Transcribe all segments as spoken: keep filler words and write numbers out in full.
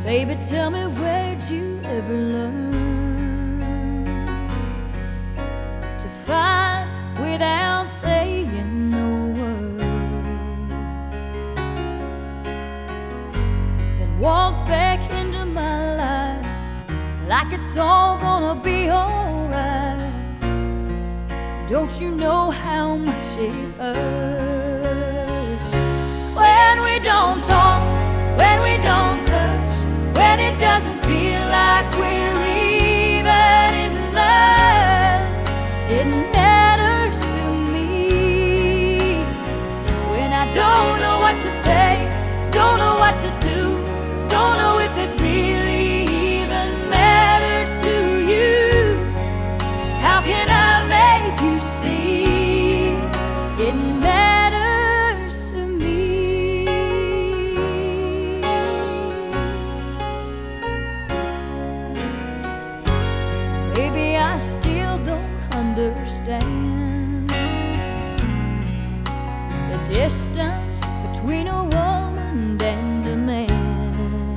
Baby, tell me, where'd you ever learn to fight without saying no word? Then waltz back into my life like it's all gonna be alright. Don't you know how much it hurts when we don't talk, when we don't touch, when it doesn't feel like we're even in love? It matters to me when I don't know what to say, don't know what to do, don't know if it really even matters to you. How can I make you see it matters to me? Maybe I still don't understand the distance between a woman and a man.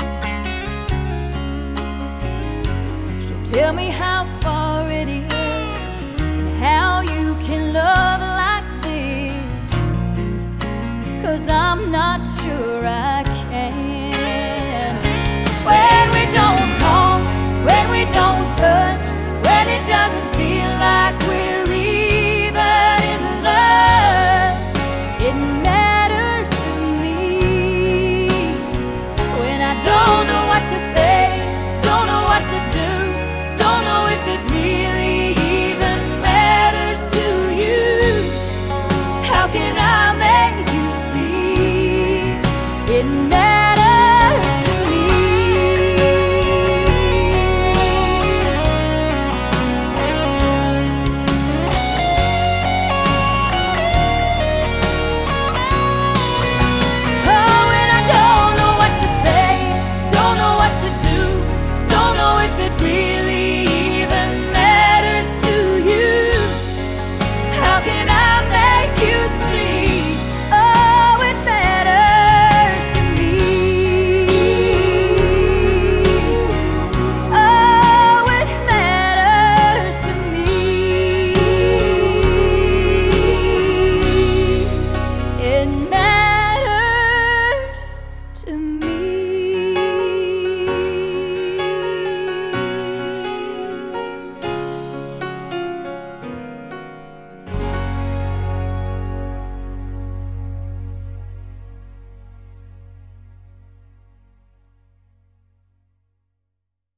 So tell me how far it is and how you can love like this, 'cause I'm not sure I can. When we don't talk, when we don't touch, when it doesn't feel like we're even in love, it matters to me when I don't know what to say,